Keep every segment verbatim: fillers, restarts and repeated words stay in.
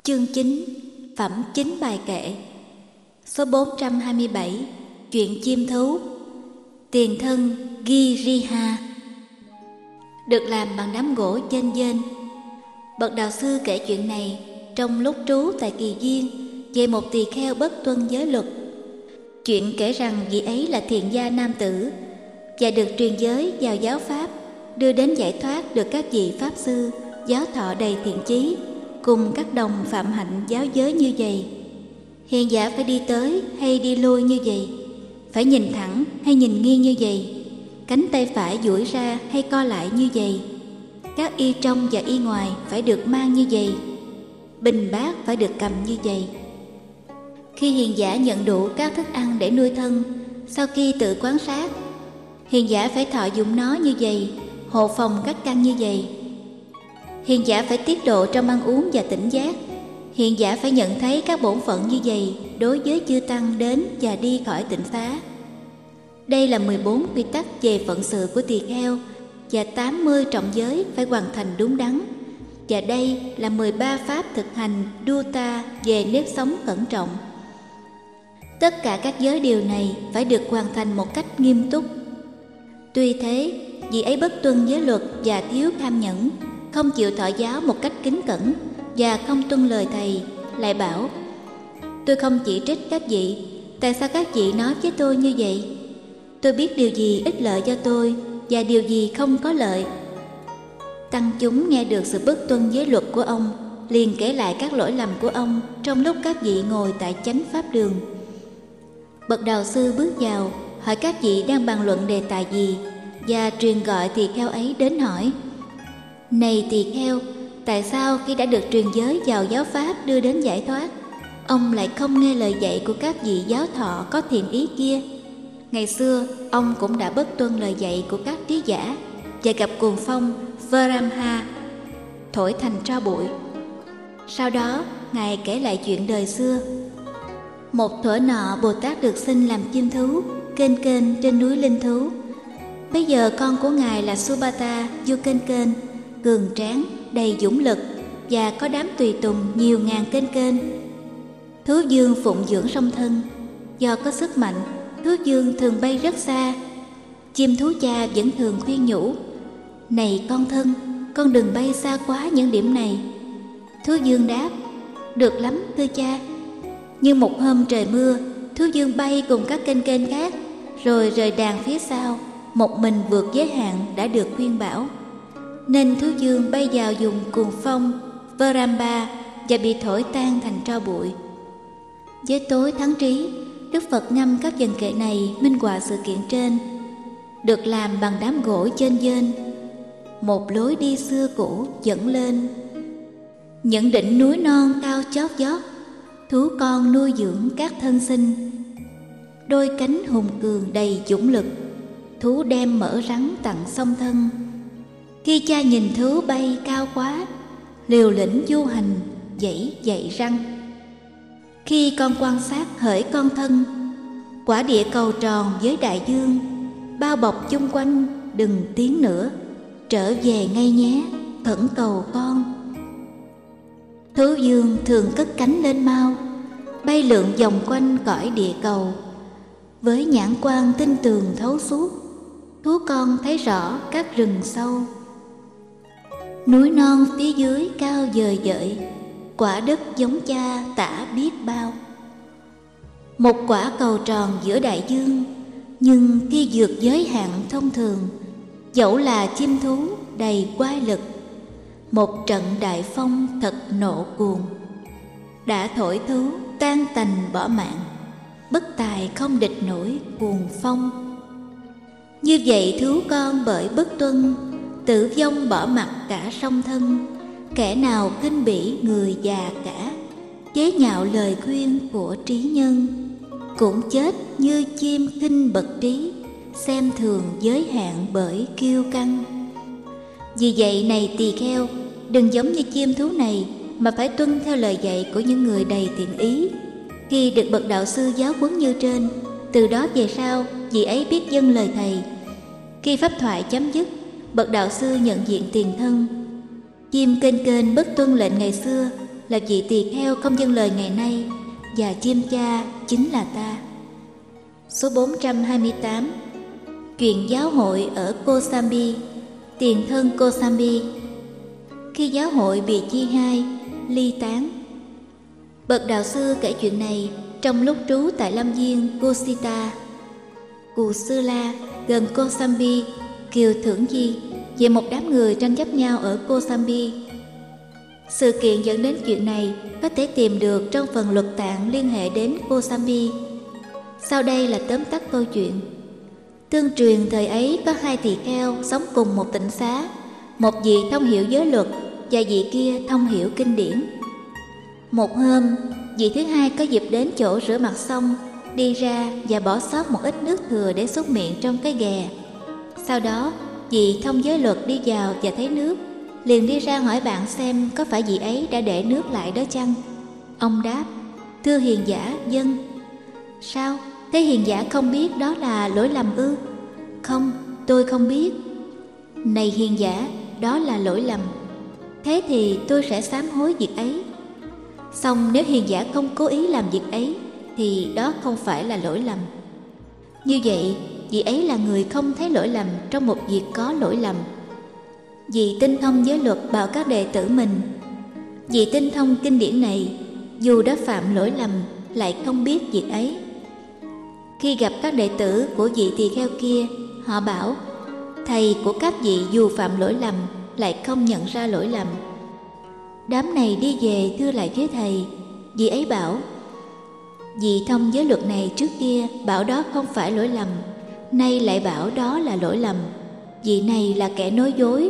Chương chín. Phẩm chính bài kệ. Số bốn trăm hai mươi bảy. Chuyện chim thú. Tiền thân Giriha. Được làm bằng đám gỗ chênh vênh. Bậc đạo sư kể chuyện này trong lúc trú tại Kỳ Viên về một tỳ kheo bất tuân giới luật. Chuyện kể rằng vị ấy là thiện gia nam tử và được truyền giới vào giáo pháp, đưa đến giải thoát được các vị pháp sư giáo thọ đầy thiện chí cùng các đồng phạm hạnh giáo giới như vậy. Hiền giả phải đi tới hay đi lui như vậy, phải nhìn thẳng hay nhìn nghiêng như vậy, cánh tay phải duỗi ra hay co lại như vậy, các y trong và y ngoài phải được mang như vậy, bình bát phải được cầm như vậy. Khi hiền giả nhận đủ các thức ăn để nuôi thân, sau khi tự quan sát, hiền giả phải thọ dụng nó như vậy, hộ phòng các căn như vậy. Hiền giả phải tiết độ trong ăn uống và tỉnh giác. Hiền giả phải nhận thấy các bổn phận như vậy đối với chư tăng đến và đi khỏi tịnh xá. Đây là mười bốn quy tắc về phận sự của tỳ kheo và tám mươi trọng giới phải hoàn thành đúng đắn. Và đây là mười ba pháp thực hành Dutta về nếp sống cẩn trọng. Tất cả các giới điều này phải được hoàn thành một cách nghiêm túc. Tuy thế, vì ấy bất tuân giới luật và thiếu tham nhẫn, không chịu thọ giáo một cách kính cẩn và không tuân lời thầy, lại bảo: tôi không chỉ trích các vị, tại sao các vị nói với tôi như vậy? Tôi biết điều gì ích lợi cho tôi và điều gì không có lợi. Tăng chúng nghe được sự bất tuân giới luật của ông, liền kể lại các lỗi lầm của ông trong lúc các vị ngồi tại chánh pháp đường. Bậc đạo sư bước vào, hỏi các vị đang bàn luận đề tài gì, và truyền gọi tỳ kheo ấy đến hỏi: này tỳ kheo, tại sao khi đã được truyền giới vào giáo pháp đưa đến giải thoát, ông lại không nghe lời dạy của các vị giáo thọ có thiện ý kia? Ngày xưa ông cũng đã bất tuân lời dạy của các trí giả và gặp cuồng phong Varamha thổi thành tro bụi. Sau đó ngài kể lại chuyện đời xưa. Một thuở nọ, Bồ Tát được sinh làm chim thú kênh kênh trên núi Linh Thú. Bây giờ con của ngài là Subhata vua kênh kênh, cường tráng, đầy dũng lực và có đám tùy tùng nhiều ngàn kênh kênh. Thú vương phụng dưỡng song thân. Do có sức mạnh, thú vương thường bay rất xa. Chim thú cha vẫn thường khuyên nhủ: này con thân, con đừng bay xa quá những điểm này. Thú vương đáp: được lắm thưa cha. Nhưng một hôm trời mưa, thú vương bay cùng các kênh kênh khác, rồi rời đàn phía sau, một mình vượt giới hạn đã được khuyên bảo. Nên thú vương bay vào vùng cuồng phong Varamba và bị thổi tan thành tro bụi. Với tối thắng trí, Đức Phật ngâm các vần kệ này minh họa sự kiện trên. Được làm bằng đám gỗ chênh vênh, một lối đi xưa cũ dẫn lên những đỉnh núi non cao chót vót. Thú con nuôi dưỡng các thân sinh, đôi cánh hùng cường đầy dũng lực. Thú đem mỡ rắn tặng song thân. Khi cha nhìn thú bay cao quá, liều lĩnh du hành dãy dậy răng. Khi con quan sát hỡi con thân, quả địa cầu tròn với đại dương bao bọc chung quanh, đừng tiến nữa, trở về ngay nhé, khẩn cầu con. Thú vương thường cất cánh lên mau, bay lượn vòng quanh cõi địa cầu. Với nhãn quan tinh tường thấu suốt, thú con thấy rõ các rừng sâu. Núi non phía dưới cao vời vợi, quả đất giống cha tả biết bao. Một quả cầu tròn giữa đại dương, nhưng khi vượt giới hạn thông thường, dẫu là chim thú đầy quái lực, một trận đại phong thật nộ cuồng đã thổi thú tan tành bỏ mạng, bất tài không địch nổi cuồng phong. Như vậy thú con bởi bất tuân, tử vong bỏ mặc cả song thân. Kẻ nào khinh bỉ người già cả, chế nhạo lời khuyên của trí nhân, cũng chết như chim khinh bậc trí, xem thường giới hạn bởi kiêu căng. Vì vậy này tỳ kheo, đừng giống như chim thú này, mà phải tuân theo lời dạy của những người đầy thiện ý. Khi được bậc đạo sư giáo huấn như trên, từ đó về sau vị ấy biết dâng lời thầy. Khi pháp thoại chấm dứt, bậc đạo sư nhận diện tiền thân. Chim kênh kênh bất tuân lệnh ngày xưa, là vị tỳ kheo không vâng lời ngày nay, và chiêm cha chính là ta. Số bốn trăm hai mươi tám. Chuyện giáo hội ở Kosambi. Tiền thân Kosambi. Khi giáo hội bị chia hai, ly tán, bậc đạo sư kể chuyện này trong lúc trú tại lâm viên Kusita, Cù Sư La, gần Kosambi, Kiều Thưởng Di, về một đám người tranh chấp nhau ở Kosambi. Sự kiện dẫn đến chuyện này có thể tìm được trong phần luật tạng liên hệ đến Kosambi. Sau đây là tóm tắt câu chuyện. Tương truyền thời ấy có hai tỳ kheo sống cùng một tịnh xá, một vị thông hiểu giới luật và vị kia thông hiểu kinh điển. Một hôm, vị thứ hai có dịp đến chỗ rửa mặt xong, đi ra và bỏ sót một ít nước thừa để súc miệng trong cái ghè. Sau đó, vị thông giới luật đi vào và thấy nước, liền đi ra hỏi bạn xem có phải vị ấy đã để nước lại đó chăng. Ông đáp: thưa hiền giả, vâng. Sao? Thế hiền giả không biết đó là lỗi lầm ư? Không, tôi không biết. Này hiền giả, đó là lỗi lầm. Thế thì tôi sẽ sám hối việc ấy. Xong nếu hiền giả không cố ý làm việc ấy thì đó không phải là lỗi lầm. Như vậy, vị ấy là người không thấy lỗi lầm trong một việc có lỗi lầm. Vì tinh thông giới luật bảo các đệ tử mình, vì tinh thông kinh điển này, dù đã phạm lỗi lầm lại không biết việc ấy. Khi gặp các đệ tử của vị tỳ kheo kia, họ bảo: thầy của các vị dù phạm lỗi lầm lại không nhận ra lỗi lầm. Đám này đi về thưa lại với thầy. Vị ấy bảo: vị thông giới luật này trước kia bảo đó không phải lỗi lầm, nay lại bảo đó là lỗi lầm. Vị này là kẻ nói dối.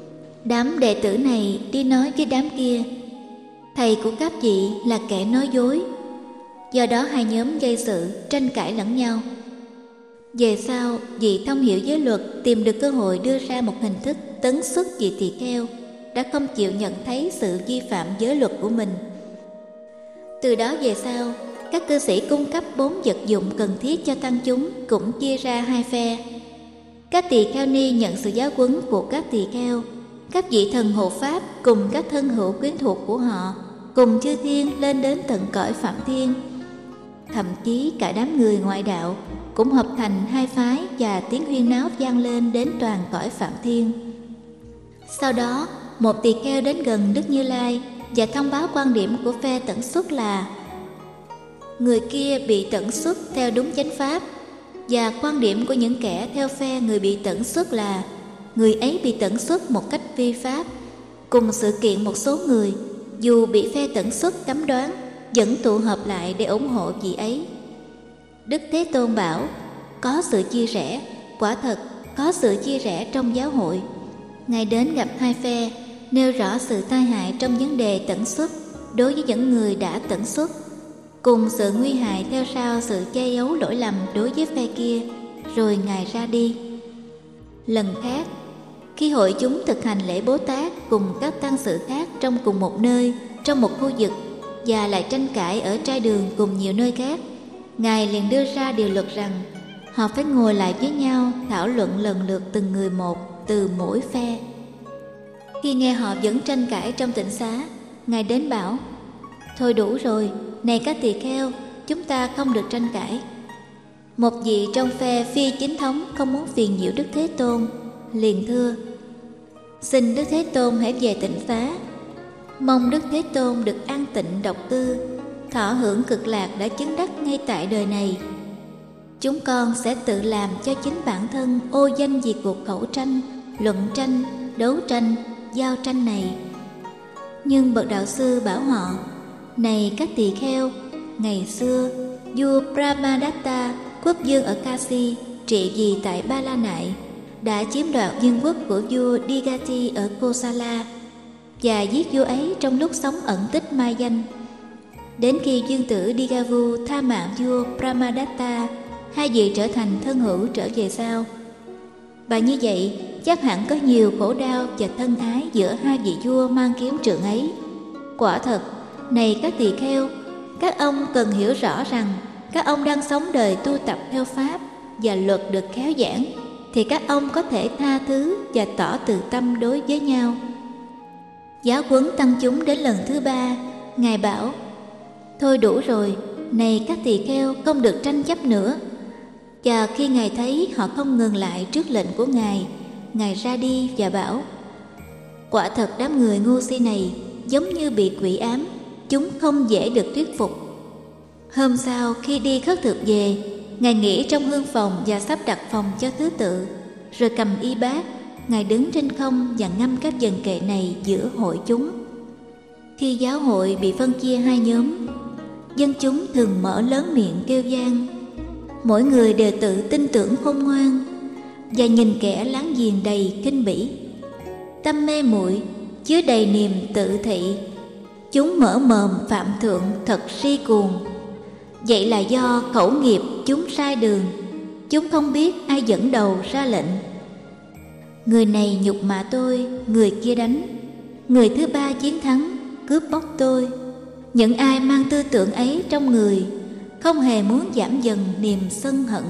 Đám đệ tử này đi nói với đám kia: thầy của các vị là kẻ nói dối. Do đó hai nhóm gây sự, tranh cãi lẫn nhau. Về sau, vị thông hiểu giới luật tìm được cơ hội đưa ra một hình thức tấn xuất vị tỳ kheo đã không chịu nhận thấy sự vi phạm giới luật của mình. Từ đó về sau, các cư sĩ cung cấp bốn vật dụng cần thiết cho tăng chúng cũng chia ra hai phe. Các tỳ kheo ni nhận sự giáo huấn của các tỳ kheo, các vị thần hộ pháp cùng các thân hữu quyến thuộc của họ cùng chư thiên lên đến tận cõi Phạm Thiên. Thậm chí cả đám người ngoại đạo cũng hợp thành hai phái và tiếng huyên náo vang lên đến toàn cõi Phạm Thiên. Sau đó, một tỳ kheo đến gần Đức Như Lai và thông báo quan điểm của phe tẩn xuất là người kia bị tẩn xuất theo đúng chánh pháp, và quan điểm của những kẻ theo phe người bị tẩn xuất là người ấy bị tẩn xuất một cách vi pháp. Cùng sự kiện một số người dù bị phe tẩn xuất cấm đoán vẫn tụ hợp lại để ủng hộ vị ấy. Đức Thế Tôn bảo: có sự chia rẽ, quả thật có sự chia rẽ trong giáo hội. Ngài đến gặp hai phe, nêu rõ sự tai hại trong vấn đề tẩn xuất đối với những người đã tẩn xuất, cùng sự nguy hại theo sau sự che giấu lỗi lầm đối với phe kia, rồi Ngài ra đi. Lần khác, khi hội chúng thực hành lễ Bố Tát cùng các tăng sự khác trong cùng một nơi, trong một khu vực, và lại tranh cãi ở trai đường cùng nhiều nơi khác, Ngài liền đưa ra điều luật rằng họ phải ngồi lại với nhau thảo luận lần lượt từng người một từ mỗi phe. Khi nghe họ vẫn tranh cãi trong tịnh xá, Ngài đến bảo: thôi đủ rồi, này các tỳ kheo, chúng ta không được tranh cãi. Một vị trong phe phi chính thống không muốn phiền nhiễu Đức Thế Tôn, liền thưa: xin Đức Thế Tôn hãy về tịnh xá. Mong Đức Thế Tôn được an tịnh độc cư, thọ hưởng cực lạc đã chứng đắc ngay tại đời này. Chúng con sẽ tự làm cho chính bản thân ô danh vì cuộc khẩu tranh, luận tranh, đấu tranh, giao tranh này. Nhưng bậc đạo sư bảo họ: này các tỳ kheo, ngày xưa vua Brahmadatta, quốc vương ở Kasi, trị vì tại Ba La Nại, đã chiếm đoạt vương quốc của vua Digati ở Kosala và giết vua ấy trong lúc sống ẩn tích mai danh. Đến khi vương tử Digavu tha mạng vua Brahmadatta, hai vị trở thành thân hữu trở về sau. Và như vậy, chắc hẳn có nhiều khổ đau và thân ái giữa hai vị vua mang kiếm trượng ấy. Quả thật, này các tỳ kheo, các ông cần hiểu rõ rằng các ông đang sống đời tu tập theo pháp và luật được khéo giảng, thì các ông có thể tha thứ và tỏ từ tâm đối với nhau. Giáo huấn tăng chúng đến lần thứ ba, Ngài bảo: thôi đủ rồi, này các tỳ kheo, không được tranh chấp nữa. Và khi Ngài thấy họ không ngừng lại trước lệnh của Ngài, Ngài ra đi và bảo: quả thật đám người ngu si này giống như bị quỷ ám, chúng không dễ được thuyết phục. Hôm sau khi đi khất thực về, Ngài nghỉ trong hương phòng và sắp đặt phòng cho thứ tự, rồi cầm y bát, Ngài đứng trên không và ngâm các dần kệ này giữa hội chúng. Khi giáo hội bị phân chia hai nhóm, dân chúng thường mở lớn miệng kêu vang. Mỗi người đều tự tin tưởng khôn ngoan và nhìn kẻ láng giềng đầy khinh bỉ. Tâm mê muội chứa đầy niềm tự thị, chúng mở mồm phạm thượng thật si cuồng. Vậy là do khẩu nghiệp chúng sai đường, chúng không biết ai dẫn đầu ra lệnh. Người này nhục mạ tôi, người kia đánh, người thứ ba chiến thắng, cướp bóc tôi. Những ai mang tư tưởng ấy trong người không hề muốn giảm dần niềm sân hận.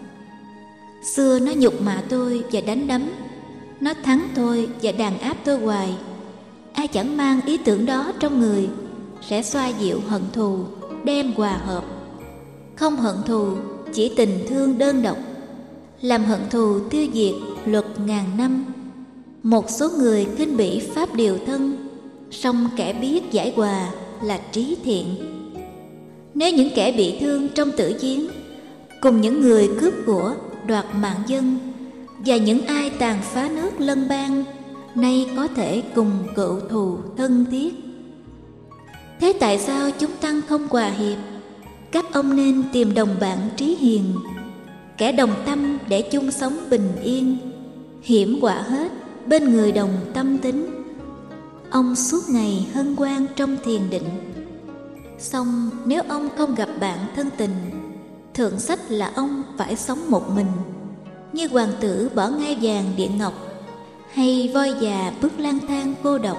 Xưa nó nhục mạ tôi và đánh đấm, nó thắng tôi và đàn áp tôi hoài. Ai chẳng mang ý tưởng đó trong người sẽ xoa dịu hận thù, đem hòa hợp. Không hận thù, chỉ tình thương đơn độc, làm hận thù tiêu diệt luật ngàn năm. Một số người khinh bỉ pháp điều thân, song kẻ biết giải hòa là trí thiện. Nếu những kẻ bị thương trong tử chiến cùng những người cướp của, đoạt mạng dân, và những ai tàn phá nước lân bang, nay có thể cùng cựu thù thân thiết. Thế tại sao chúng tăng không hòa hiệp? Các ông nên tìm đồng bạn trí hiền, kẻ đồng tâm để chung sống bình yên. Hiểm họa hết bên người đồng tâm tính, ông suốt ngày hân hoan trong thiền định. Song nếu ông không gặp bạn thân tình, thượng sách là ông phải sống một mình, như hoàng tử bỏ ngai vàng điện ngọc, hay voi già bước lang thang cô độc.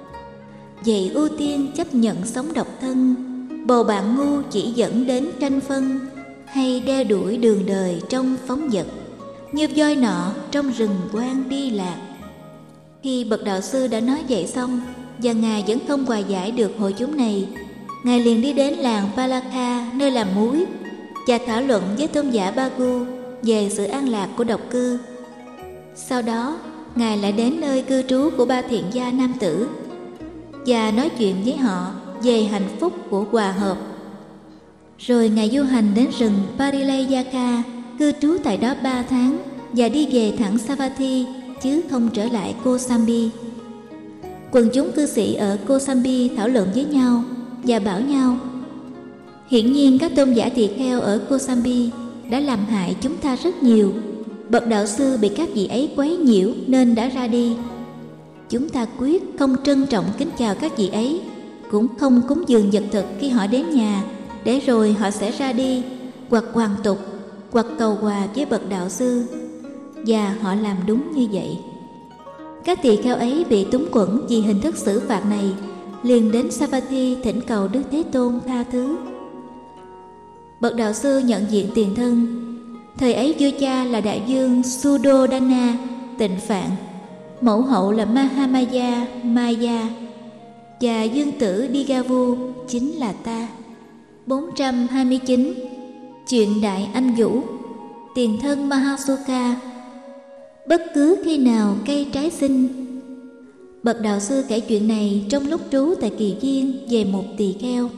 Vậy ưu tiên chấp nhận sống độc thân, bầu bạn ngu chỉ dẫn đến tranh phân, hay đeo đuổi đường đời trong phóng dật, như voi nọ trong rừng quang đi lạc. Khi bậc đạo sư đã nói vậy xong, và Ngài vẫn không hòa giải được hội chúng này, Ngài liền đi đến làng Palakha, nơi làm muối, và thảo luận với tôn giả Bagu về sự an lạc của độc cư. Sau đó, Ngài lại đến nơi cư trú của ba thiện gia nam tử và nói chuyện với họ về hạnh phúc của hòa hợp. Rồi Ngài du hành đến rừng Parilayaka, cư trú tại đó ba tháng và đi về thẳng Savatthi, chứ không trở lại Kosambi. Quần chúng cư sĩ ở Kosambi thảo luận với nhau và bảo nhau: hiển nhiên các tôn giả tỳ kheo ở Kosambi đã làm hại chúng ta rất nhiều. Bậc đạo sư bị các vị ấy quấy nhiễu nên đã ra đi. Chúng ta quyết không trân trọng kính chào các vị ấy, cũng không cúng dường vật thực khi họ đến nhà, để rồi họ sẽ ra đi, hoặc hoàn tục, hoặc cầu hòa với bậc đạo sư. Và họ làm đúng như vậy. Các tỳ kheo ấy bị túng quẫn vì hình thức xử phạt này, liền đến Savatthi thỉnh cầu Đức Thế Tôn tha thứ. Bậc đạo sư nhận diện tiền thân. Thời ấy vua cha là đại vương Suddhodana Tịnh Phạn, mẫu hậu là Mahamaya Maya, và dương tử Digavu chính là ta. bốn trăm hai mươi chín. Chuyện Đại Anh Vũ. Tiền thân Mahasuka. Bất cứ khi nào cây trái xinh. Bậc đạo sư kể chuyện này trong lúc trú tại Kỳ Viên về một tỳ kheo.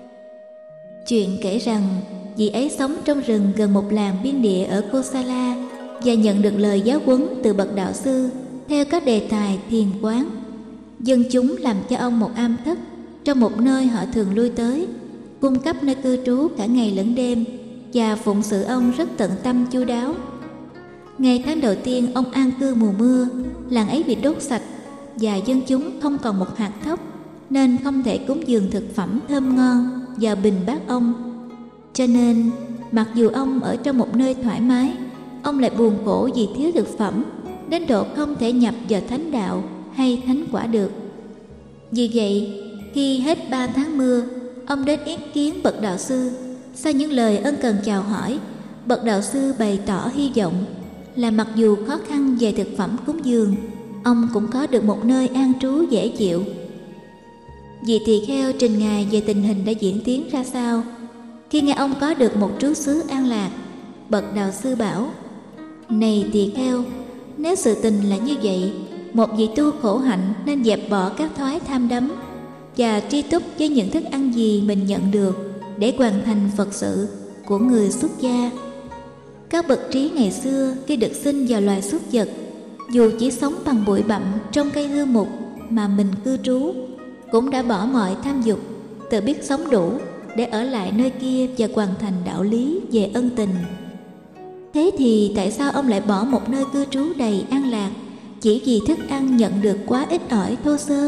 Chuyện kể rằng vị ấy sống trong rừng gần một làng biên địa ở Kosala và nhận được lời giáo huấn từ bậc đạo sư theo các đề tài thiền quán. Dân chúng làm cho ông một am thất trong một nơi họ thường lui tới, cung cấp nơi cư trú cả ngày lẫn đêm và phụng sự ông rất tận tâm chu đáo. Ngày tháng đầu tiên ông an cư mùa mưa, làng ấy bị đốt sạch và dân chúng không còn một hạt thóc, nên không thể cúng dường thực phẩm thơm ngon vào bình bát ông. Cho nên mặc dù ông ở trong một nơi thoải mái, ông lại buồn khổ vì thiếu thực phẩm, đến độ không thể nhập vào thánh đạo hay thánh quả được. Vì vậy, khi hết ba tháng mưa, ông đến ý kiến bậc đạo sư. Sau những lời ân cần chào hỏi, bậc đạo sư bày tỏ hy vọng là mặc dù khó khăn về thực phẩm cúng dường, ông cũng có được một nơi an trú dễ chịu. Vị tỳ kheo trình ngài về tình hình đã diễn tiến ra sao. Khi nghe ông có được một trú xứ an lạc, bậc đạo sư bảo: Này tỳ kheo, nếu sự tình là như vậy, một vị tu khổ hạnh nên dẹp bỏ các thói tham đắm và tri túc với những thức ăn gì mình nhận được để hoàn thành Phật sự của người xuất gia. Các bậc trí ngày xưa khi được sinh vào loài súc vật, dù chỉ sống bằng bụi bặm trong cây hư mục mà mình cư trú, cũng đã bỏ mọi tham dục, tự biết sống đủ để ở lại nơi kia và hoàn thành đạo lý về ân tình. Thế thì tại sao ông lại bỏ một nơi cư trú đầy an lạc chỉ vì thức ăn nhận được quá ít ỏi thô sơ?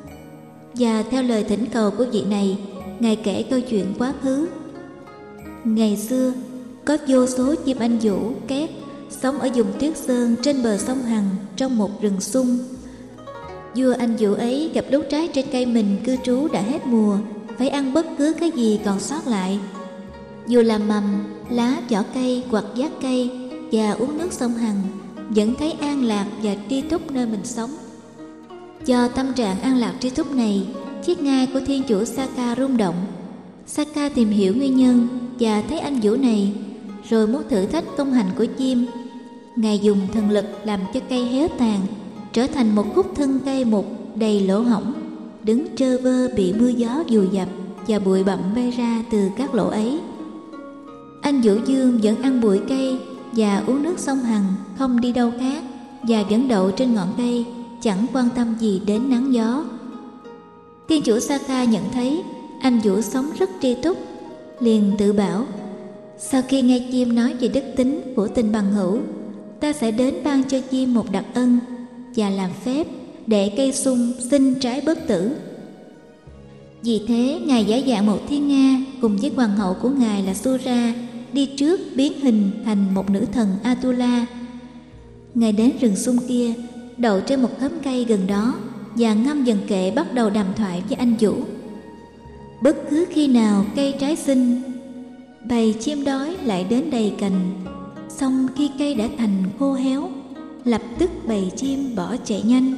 Và theo lời thỉnh cầu của vị này, ngài kể câu chuyện quá khứ. Ngày xưa có vô số chim anh vũ két sống ở vùng tuyết sơn trên bờ sông Hằng trong một rừng sung. Vua anh vũ ấy gặp đốt trái trên cây mình cư trú đã hết mùa, phải ăn bất cứ cái gì còn sót lại, dù là mầm, lá, vỏ cây hoặc giác cây, và uống nước sông Hằng, vẫn thấy an lạc và tri túc nơi mình sống. Do tâm trạng an lạc tri túc này, chiếc ngai của thiên chủ Saka rung động. Saka tìm hiểu nguyên nhân và thấy anh vũ này, rồi muốn thử thách công hành của chim. Ngài dùng thần lực làm cho cây héo tàn, trở thành một khúc thân cây mục đầy lỗ hổng, đứng trơ vơ bị mưa gió vùi dập và bụi bặm bay ra từ các lỗ ấy. Anh Vũ Dương vẫn ăn bụi cây và uống nước sông Hằng, không đi đâu khác, và vẫn đậu trên ngọn cây, chẳng quan tâm gì đến nắng gió. Thiên chủ Saka nhận thấy anh Vũ sống rất tri túc, liền tự bảo: sau khi nghe chim nói về đức tính của tình bằng hữu, ta sẽ đến ban cho chim một đặc ân và làm phép để cây sung sinh trái bất tử. Vì thế ngài giả dạng một thiên nga cùng với hoàng hậu của ngài là Sura đi trước biến hình thành một nữ thần Atula. Ngài đến rừng sung kia, đậu trên một khóm cây gần đó và ngâm dần kệ bắt đầu đàm thoại với anh Vũ. Bất cứ khi nào cây trái xinh, bầy chim đói lại đến đầy cành, xong khi cây đã thành khô héo, lập tức bầy chim bỏ chạy nhanh.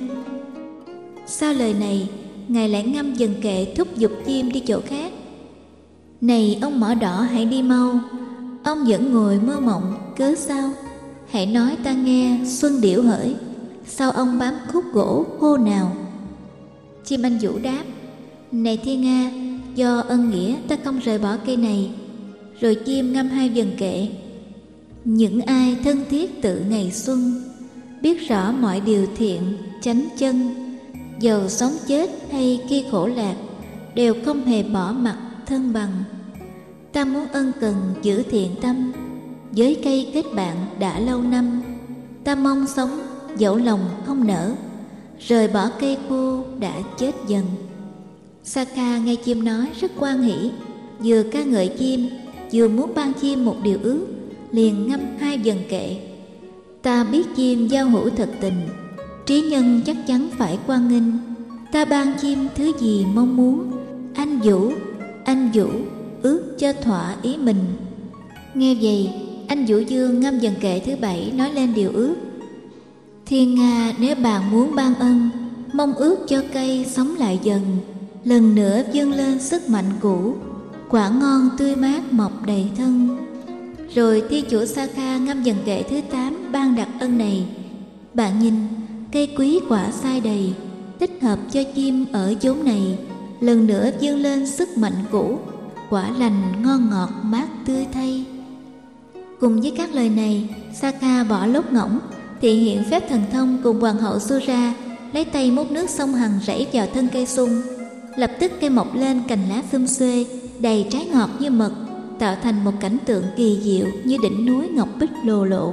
Sau lời này, ngài lại ngâm dần kệ thúc giục chim đi chỗ khác. Này ông mỏ đỏ, hãy đi mau, ông vẫn ngồi mơ mộng cớ sao? Hãy nói ta nghe xuân điểu hỡi, sao ông bám khúc gỗ khô nào? Chim anh Vũ đáp: này thiên nga, do ân nghĩa ta không rời bỏ cây này. Rồi chim ngâm hai dần kệ: những ai thân thiết tự ngày xuân, biết rõ mọi điều thiện chánh chân, dầu sống chết hay khi khổ lạc, đều không hề bỏ mặt thân bằng. Ta muốn ân cần giữ thiện tâm, với cây kết bạn đã lâu năm. Ta mong sống dẫu lòng không nở, rời bỏ cây khô đã chết dần. Saka nghe chim nói rất hoan hỉ, vừa ca ngợi chim, vừa muốn ban chim một điều ước, liền ngâm hai dần kệ: ta biết chim giao hữu thật tình, trí nhân chắc chắn phải quan nghênh. Ta ban chim thứ gì mong muốn, anh Vũ, anh Vũ ước cho thỏa ý mình. Nghe vậy, anh Vũ Dương ngâm dần kệ thứ bảy nói lên điều ước: thiên nga, nếu bạn muốn ban ân, mong ước cho cây sống lại dần, lần nữa vươn lên sức mạnh cũ, quả ngon tươi mát mọc đầy thân. Rồi thiên chủ Saka ngâm dần kệ thứ tám ban đặc ân này: bạn nhìn, cây quý quả sai đầy, thích hợp cho chim ở chốn này, lần nữa vươn lên sức mạnh cũ, quả lành ngon ngọt mát tươi thay. Cùng với các lời này, Saka bỏ lốt ngỗng, thị hiện phép thần thông cùng hoàng hậu Sura, lấy tay múc nước sông Hằng rảy vào thân cây sung. Lập tức cây mọc lên cành lá xum xuê, đầy trái ngọt như mật, tạo thành một cảnh tượng kỳ diệu như đỉnh núi ngọc bích lồ lộ.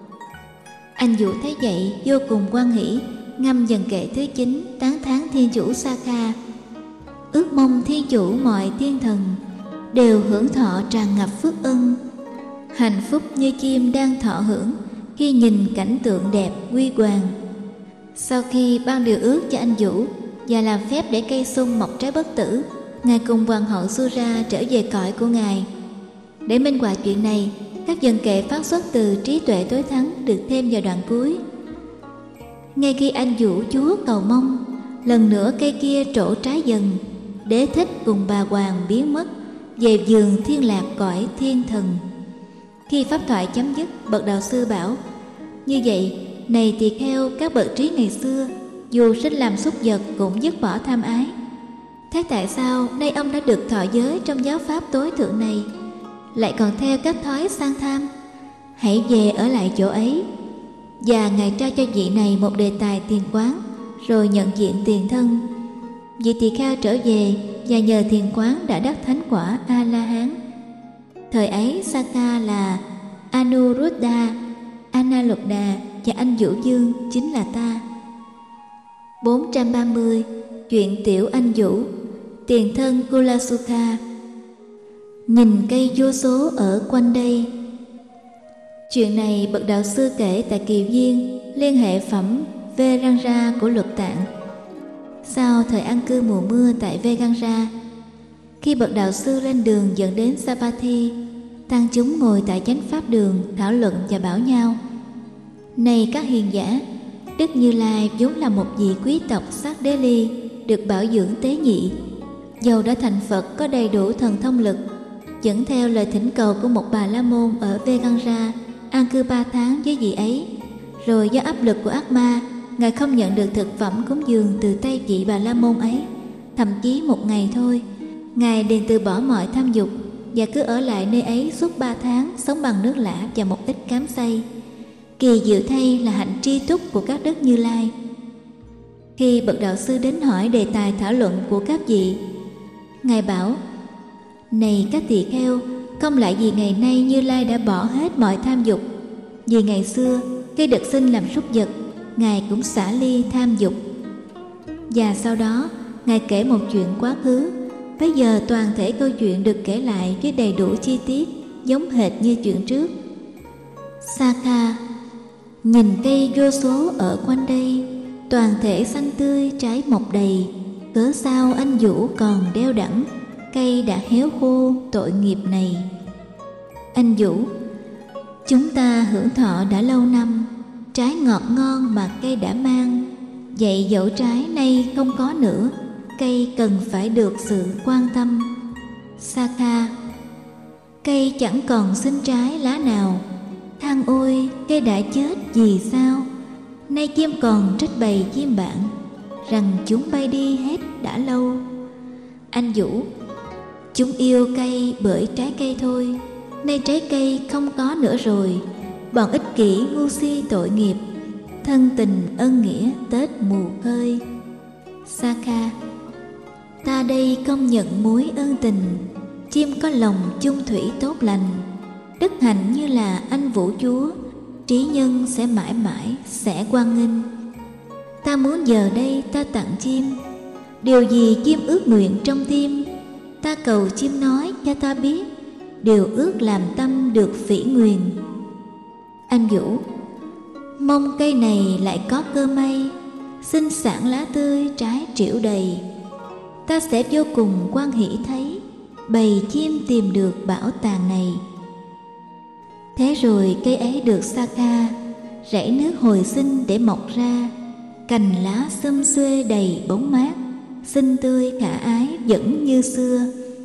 Anh Vũ thấy vậy vô cùng hoan hỉ, ngâm dần kệ thứ chín tán thán thiên chủ Saka: ước mong thiên chủ mọi thiên thần đều hưởng thọ tràn ngập phước ân, hạnh phúc như chim đang thọ hưởng khi nhìn cảnh tượng đẹp huy hoàng. Sau khi ban điều ước cho anh Vũ và làm phép để cây sung mọc trái bất tử, ngài cùng hoàng hậu Sura trở về cõi của ngài. Để minh họa chuyện này, các dần kệ phát xuất từ trí tuệ tối thắng được thêm vào đoạn cuối. Ngay khi anh Vũ Chúa cầu mong, lần nữa cây kia trổ trái dần, Đế Thích cùng bà Hoàng biến mất về vườn thiên lạc cõi thiên thần. Khi pháp thoại chấm dứt, bậc đạo sư bảo: như vậy, này tỳ kheo các bậc trí ngày xưa, dù sinh làm súc vật cũng dứt bỏ tham ái. Thế tại sao nay ông đã được thọ giới trong giáo pháp tối thượng này, lại còn theo các thói sang tham? Hãy về ở lại chỗ ấy. Và Ngài trao cho vị này một đề tài tiền quán, rồi nhận diện tiền thân. Vị tỳ kheo trở về và nhờ thiền quán đã đắc thánh quả A-la-hán. Thời ấy Sakha là Anuruddha, Analuddha và anh Vũ Dương chính là ta. bốn trăm ba mươi. Chuyện tiểu anh Vũ. Tiền thân Kulasukha. Nhìn cây vô số ở quanh đây. Chuyện này bậc đạo sư kể tại Kỳ Viên, liên hệ phẩm Vedanga của Luật Tạng. Sau thời an cư mùa mưa tại Vedanga, khi bậc đạo sư lên đường dẫn đến Savatthi, tăng chúng ngồi tại chánh pháp đường thảo luận và bảo nhau: này các hiền giả, Đức Như Lai vốn là một vị quý tộc Sát Đế Ly, được bảo dưỡng tế nhị. Dầu đã thành Phật có đầy đủ thần thông lực, dẫn theo lời thỉnh cầu của một bà la môn ở Vedanga, an cư ba tháng với vị ấy. Rồi do áp lực của ác ma, Ngài không nhận được thực phẩm cúng dường từ tay vị bà la môn ấy. Thậm chí một ngày thôi, Ngài liền từ bỏ mọi tham dục và cứ ở lại nơi ấy suốt ba tháng, sống bằng nước lã và một ít cám xay. Kỳ diệu thay là hạnh tri túc của các đức Như Lai. Khi bậc đạo sư đến hỏi đề tài thảo luận của các vị, Ngài bảo: này các tỳ kheo, không lại vì ngày nay Như Lai đã bỏ hết mọi tham dục. Vì ngày xưa khi được sinh làm súc vật, Ngài cũng xả ly tham dục. Và sau đó Ngài kể một chuyện quá khứ. Bây giờ toàn thể câu chuyện được kể lại với đầy đủ chi tiết, giống hệt như chuyện trước. Sakha. Nhìn cây vô số ở quanh đây, toàn thể xanh tươi trái mọc đầy. Cớ sao anh Vũ còn đeo đẳng, cây đã héo khô tội nghiệp này. Anh Vũ. Chúng ta hưởng thọ đã lâu năm, trái ngọt ngon mà cây đã mang. Vậy dẫu trái nay không có nữa, cây cần phải được sự quan tâm. Sakha. Cây chẳng còn sinh trái lá nào. Than ôi, cây đã chết vì sao? Nay chim còn trích bầy chim bạn, rằng chúng bay đi hết đã lâu. Anh Vũ. Chúng yêu cây bởi trái cây thôi. Nay trái cây không có nữa rồi. Bọn ích kỷ ngu si tội nghiệp, thân tình ân nghĩa tết mù khơi. Sakha. Ta đây công nhận mối ân tình, chim có lòng chung thủy tốt lành. Đức hạnh như là anh Vũ Chúa, trí nhân sẽ mãi mãi sẽ quan nghênh. Ta muốn giờ đây ta tặng chim, điều gì chim ước nguyện trong tim. Ta cầu chim nói cho ta biết, điều ước làm tâm được phỉ nguyền. Anh Vũ. Mong cây này lại có cơ may, sinh sản lá tươi trái triệu đầy. Ta sẽ vô cùng hoan hỷ thấy, bầy chim tìm được bảo tàng này. Thế rồi cây ấy được Sakha, rảy nước hồi sinh để mọc ra. Cành lá xum xuê đầy bóng mát, xinh tươi khả ái vẫn như xưa.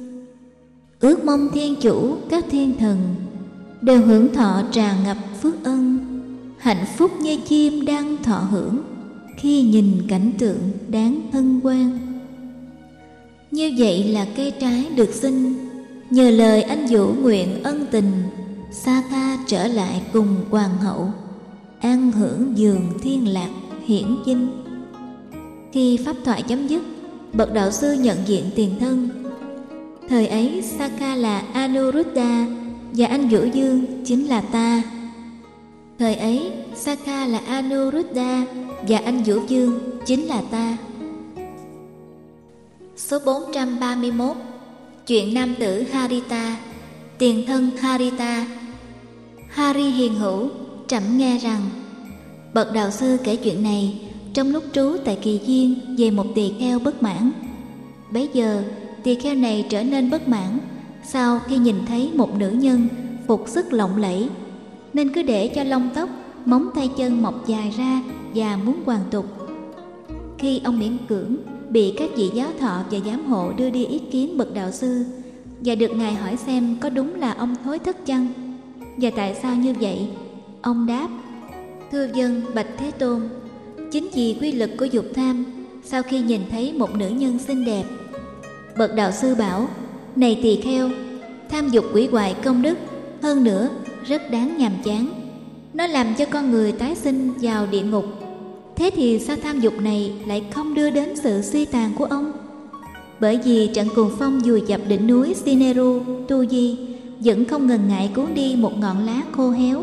Ước mong thiên chủ các thiên thần đều hưởng thọ tràn ngập phước ân, hạnh phúc như chim đang thọ hưởng khi nhìn cảnh tượng đáng hân hoan. Như vậy là cây trái được sinh, nhờ lời anh Vũ nguyện ân tình. Sakha trở lại cùng hoàng hậu, an hưởng giường thiên lạc hiển vinh. Khi pháp thoại chấm dứt, bậc đạo sư nhận diện tiền thân. Thời ấy Sakha là Anuruddha và anh Vũ Dương chính là ta. Thời ấy Sakha là Anuruddha và anh Vũ Dương chính là ta. Số bốn trăm ba mươi mốt. Chuyện nam tử Harita. Tiền thân Harita. Hari hiền hữu trẫm nghe rằng bậc đạo sư kể chuyện này trong lúc trú tại Kỳ Viên về một tỳ kheo bất mãn. Bấy giờ tỳ kheo này trở nên bất mãn sau khi nhìn thấy một nữ nhân phục sức lộng lẫy, nên cứ để cho lông tóc, móng tay chân mọc dài ra và muốn hoàn tục. Khi ông miễn cưỡng bị các vị giáo thọ và giám hộ đưa đi ý kiến bậc đạo sư và được ngài hỏi xem có đúng là ông thối thất chăng và tại sao như vậy, ông đáp: thưa vâng, bạch Thế Tôn, chính vì quy lực của dục tham, sau khi nhìn thấy một nữ nhân xinh đẹp. Bậc đạo sư bảo: này tỳ kheo, tham dục hủy hoại công đức, hơn nữa rất đáng nhàm chán. Nó làm cho con người tái sinh vào địa ngục. Thế thì sao tham dục này lại không đưa đến sự suy tàn của ông? Bởi vì trận cuồng phong vùi dập đỉnh núi Sineru, Tu Di vẫn không ngần ngại cuốn đi một ngọn lá khô héo.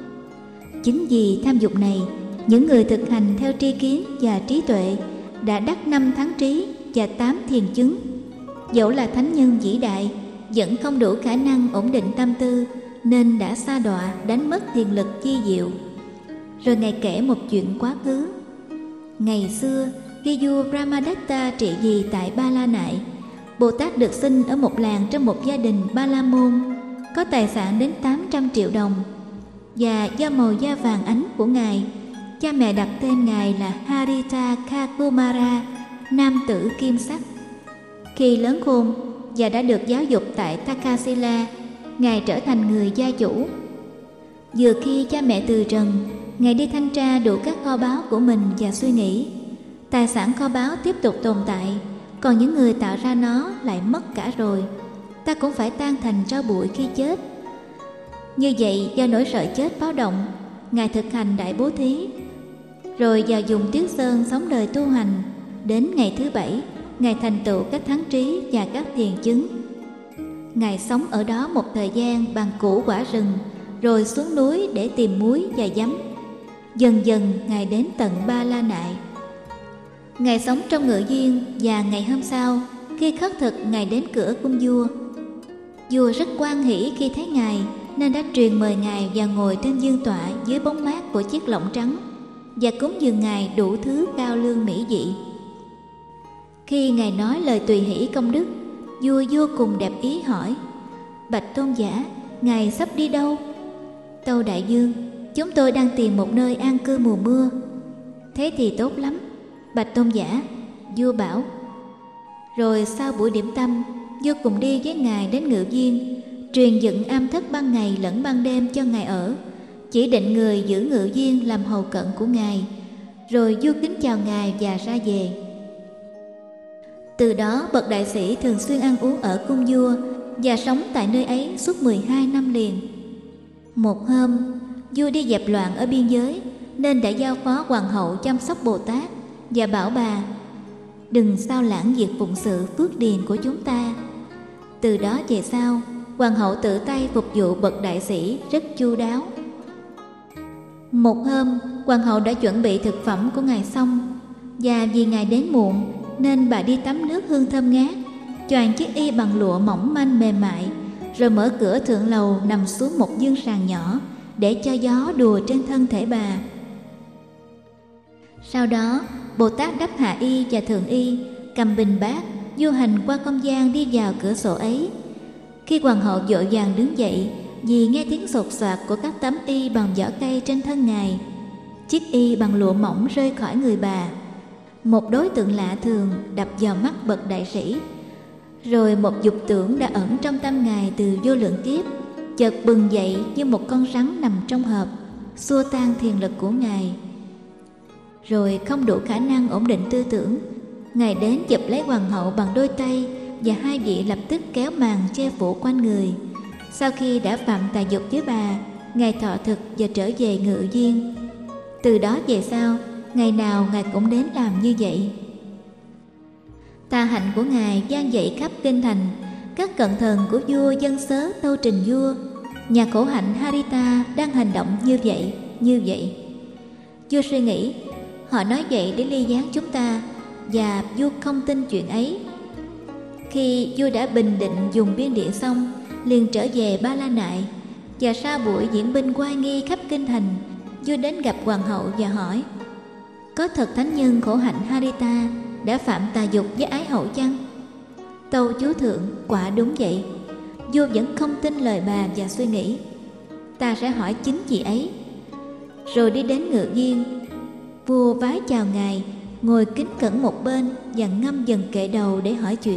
Chính vì tham dục này, những người thực hành theo tri kiến và trí tuệ đã đắc năm thắng trí và tám thiền chứng. Dẫu là thánh nhân vĩ đại, vẫn không đủ khả năng ổn định tâm tư, nên đã sa đọa đánh mất thiền lực chi diệu. Rồi ngài kể một chuyện quá khứ. Ngày xưa, khi vua Brahmadatta trị vì tại Ba La Nại, Bồ Tát được sinh ở một làng trong một gia đình Ba La Môn, có tài sản đến tám trăm triệu đồng. Và do màu da vàng ánh của ngài, cha mẹ đặt tên ngài là Harita Kakumara, nam tử kim sắc. Khi lớn khôn và đã được giáo dục tại Takasila, ngài trở thành người gia chủ. Vừa khi cha mẹ từ trần, ngài đi thanh tra đủ các kho báu của mình và suy nghĩ, tài sản kho báu tiếp tục tồn tại, còn những người tạo ra nó lại mất cả rồi. Ta cũng phải tan thành tro bụi khi chết. Như vậy, do nỗi sợ chết báo động, ngài thực hành đại bố thí, rồi vào vùng Tuyết Sơn sống đời tu hành. Đến ngày thứ bảy, ngài thành tựu các thắng trí và các thiền chứng. Ngài sống ở đó một thời gian bằng củ quả rừng, rồi xuống núi để tìm muối và giấm. Dần dần ngài đến tận Ba La Nại. Ngài sống trong ngự viên, và ngày hôm sau, khi khất thực, ngài đến cửa cung vua. Vua rất hoan hỷ khi thấy ngài, nên đã truyền mời ngài vào ngồi trên vương tọa dưới bóng mát của chiếc lọng trắng, và cúng dường ngài đủ thứ cao lương mỹ vị. Khi ngài nói lời tùy hỷ công đức, vua vô cùng đẹp ý hỏi: bạch tôn giả, ngài sắp đi đâu? Tâu đại vương, chúng tôi đang tìm một nơi an cư mùa mưa. Thế thì tốt lắm, bạch tôn giả, vua bảo. Rồi sau buổi điểm tâm, vua cùng đi với ngài đến ngự viên, truyền dựng am thất ban ngày lẫn ban đêm cho ngài ở, chỉ định người giữ ngự viên làm hầu cận của ngài. Rồi vua kính chào ngài và ra về. Từ đó bậc đại sĩ thường xuyên ăn uống ở cung vua và sống tại nơi ấy suốt mười hai năm liền. Một hôm, vua đi dẹp loạn ở biên giới, nên đã giao phó hoàng hậu chăm sóc Bồ Tát và bảo bà: đừng sao lãng việc phụng sự phước điền của chúng ta. Từ đó về sau, hoàng hậu tự tay phục vụ bậc đại sĩ rất chu đáo. Một hôm, hoàng hậu đã chuẩn bị thực phẩm của ngài xong, và vì ngài đến muộn nên bà đi tắm nước hương thơm ngát, choàng chiếc y bằng lụa mỏng manh mềm mại, rồi mở cửa thượng lầu nằm xuống một giường sàn nhỏ để cho gió đùa trên thân thể bà. Sau đó, Bồ Tát đắp hạ y và thượng y, cầm bình bát, du hành qua không gian đi vào cửa sổ ấy. Khi hoàng hậu vội vàng đứng dậy vì nghe tiếng sột soạt của các tấm y bằng vỏ cây trên thân ngài, chiếc y bằng lụa mỏng rơi khỏi người bà. Một đối tượng lạ thường đập vào mắt bậc đại sĩ. Rồi một dục tưởng đã ẩn trong tâm ngài từ vô lượng kiếp chợt bừng dậy như một con rắn nằm trong hộp, xua tan thiền lực của ngài. Rồi không đủ khả năng ổn định tư tưởng, ngài đến chụp lấy hoàng hậu bằng đôi tay, và hai vị lập tức kéo màn che phủ quanh người. Sau khi đã phạm tà dục với bà, ngài thọ thực và trở về ngự viên. Từ đó về sau, ngày nào ngài cũng đến làm như vậy. Tà hạnh của ngài vang dậy khắp kinh thành. Các cận thần của vua dân sớ tâu trình vua: nhà khổ hạnh Harita đang hành động như vậy, như vậy. Vua suy nghĩ, họ nói vậy để ly gián chúng ta, và vua không tin chuyện ấy. Khi vua đã bình định dùng biên địa xong, liền trở về Ba La Nại. Và sau buổi diễn binh oai nghi khắp kinh thành, vua đến gặp hoàng hậu và hỏi: có thật thánh nhân khổ hạnh Harita đã phạm tà dục với ái hậu chăng? Tâu chúa thượng, quả đúng vậy. Vua vẫn không tin lời bà và suy nghĩ, ta sẽ hỏi chính chị ấy. Rồi đi đến ngự viên, vua vái chào ngài ngồi kính cẩn một bên và ngâm dần kệ đầu để hỏi chuyện.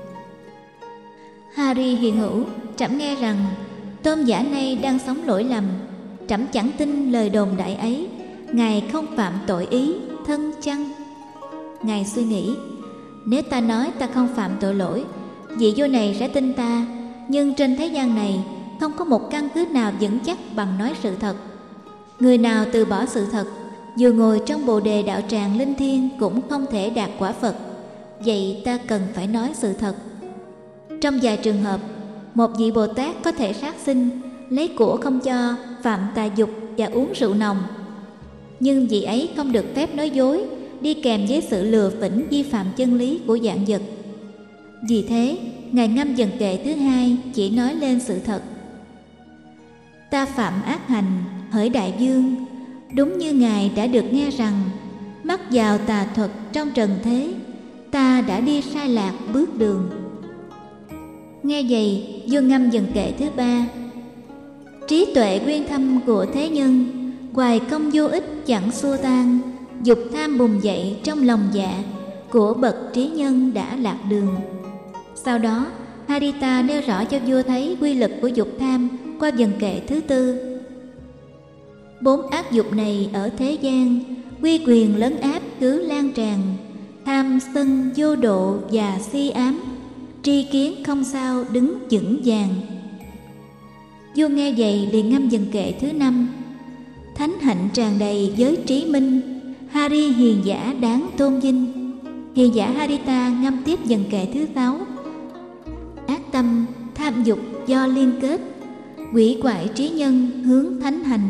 Hari hiền hữu, trẫm nghe rằng tôn giả này đang sống lỗi lầm. Trẫm chẳng tin lời đồn đại ấy. Ngài không phạm tội ý thân chăng? Ngài suy nghĩ, nếu ta nói ta không phạm tội lỗi, vị vua này sẽ tin ta. Nhưng trên thế gian này không có một căn cứ nào vững chắc bằng nói sự thật. Người nào từ bỏ sự thật, dù ngồi trong bồ đề đạo tràng linh thiêng cũng không thể đạt quả Phật. Vậy ta cần phải nói sự thật. Trong vài trường hợp, một vị Bồ Tát có thể sát sinh, lấy của không cho, phạm tà dục và uống rượu nồng. Nhưng vị ấy không được phép nói dối, đi kèm với sự lừa phỉnh vi phạm chân lý của vạn vật. Vì thế, Ngài ngâm dần kệ thứ hai chỉ nói lên sự thật. Ta phạm ác hành, hỡi đại vương, đúng như Ngài đã được nghe rằng, mắc vào tà thuật trong trần thế, ta đã đi sai lạc bước đường. Nghe vậy, vua ngâm dần kệ thứ ba. Trí tuệ uyên thâm của thế nhân, hoài công vô ích chẳng xua tan, dục tham bùng dậy trong lòng dạ, của bậc trí nhân đã lạc đường. Sau đó, Harita nêu rõ cho vua thấy quy lực của dục tham qua dần kệ thứ tư. Bốn ác dục này ở thế gian, quy quyền lấn áp cứ lan tràn, tham sân vô độ và si ám, tri kiến không sao đứng vững vàng. Vua nghe vậy liền ngâm dần kệ thứ năm. Thánh hạnh tràn đầy với trí minh, Hari hiền giả đáng tôn vinh. Hiền giả Harita ngâm tiếp dần kệ thứ sáu. Ác tâm, tham dục do liên kết, quỷ quại trí nhân hướng thánh hành.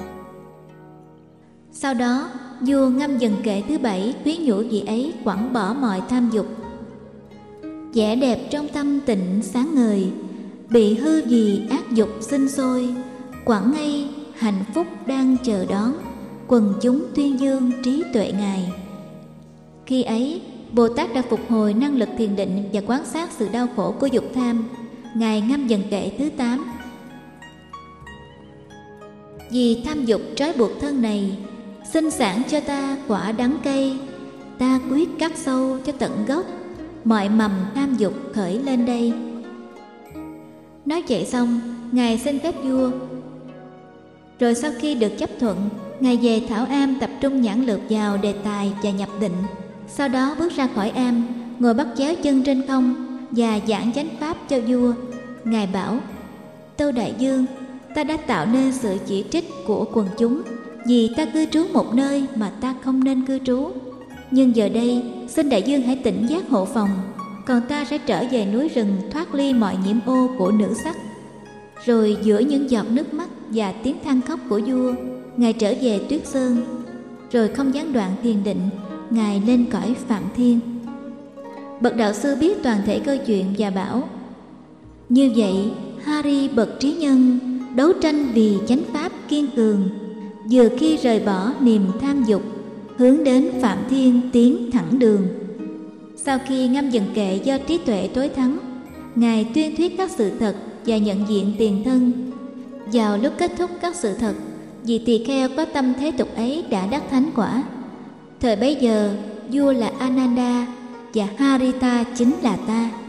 Sau đó, vua ngâm dần kệ thứ bảy khuyến nhủ vị ấy quẳng bỏ mọi tham dục. Vẻ đẹp trong tâm tịnh sáng ngời, bị hư vì ác dục sinh sôi, quẳng ngay hạnh phúc đang chờ đón, quần chúng tuyên dương trí tuệ Ngài. Khi ấy, Bồ Tát đã phục hồi năng lực thiền định và quan sát sự đau khổ của dục tham. Ngài ngâm dần kệ thứ tám. Vì tham dục trói buộc thân này, sinh sản cho ta quả đắng cay, ta quyết cắt sâu cho tận gốc, mọi mầm tham dục khởi lên đây. Nói vậy xong, Ngài xin phép vua. Rồi sau khi được chấp thuận, Ngài về Thảo Am tập trung nhãn lực vào đề tài và nhập định. Sau đó bước ra khỏi am, ngồi bắt chéo chân trên không và giảng chánh pháp cho vua. Ngài bảo: Tâu đại vương, ta đã tạo nên sự chỉ trích của quần chúng vì ta cư trú một nơi mà ta không nên cư trú. Nhưng giờ đây, xin đại vương hãy tỉnh giác hộ phòng, còn ta sẽ trở về núi rừng thoát ly mọi nhiễm ô của nữ sắc. Rồi giữa những giọt nước mắt và tiếng than khóc của vua, Ngài trở về Tuyết Sơn. Rồi không gián đoạn thiền định, Ngài lên cõi Phạm Thiên. Bậc đạo sư biết toàn thể câu chuyện và bảo: Như vậy, Hari bậc trí nhân đấu tranh vì chánh pháp kiên cường, vừa khi rời bỏ niềm tham dục, hướng đến Phạm Thiên tiến thẳng đường. Sau khi ngâm dần kệ do trí tuệ tối thắng, Ngài tuyên thuyết các sự thật và nhận diện tiền thân. Vào lúc kết thúc các sự thật, vị tỳ kheo có tâm thế tục ấy đã đắc thánh quả. Thời bấy giờ, vua là Ananda và Harita chính là ta.